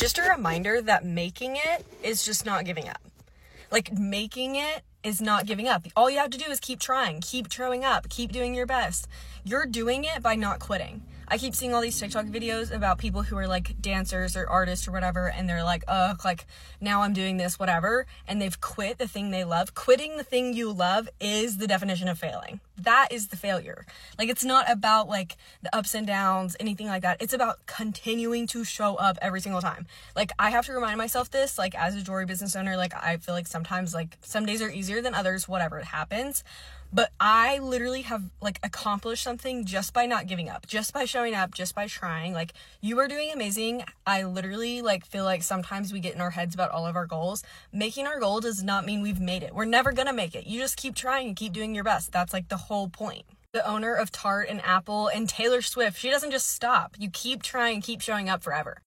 just a reminder that making it is just not giving up. Like, making it is not giving up. All you have to do is keep trying, keep showing up, keep doing your best. You're doing it by not quitting. I keep seeing all these TikTok videos about people who are like dancers or artists or whatever, and they're like, like now I'm doing this, whatever, and they've quit the thing they love. Quitting the thing you love is the definition of failing. That is the failure. Like, it's not about like the ups and downs, anything like that. It's about continuing to show up every single time. Like, I have to remind myself this, like, as a jewelry business owner, like, I feel like sometimes, like, some days are easier than others, whatever, it happens. But I literally have, like, accomplished something just by not giving up, just by showing up, just by trying. Like, you are doing amazing. I literally, like, feel like sometimes we get in our heads about all of our goals. Making our goal does not mean we've made it. We're never gonna make it. You just keep trying and keep doing your best. That's, like, the whole point. The owner of Tarte and Apple and Taylor Swift, she doesn't just stop. You keep trying, keep showing up forever.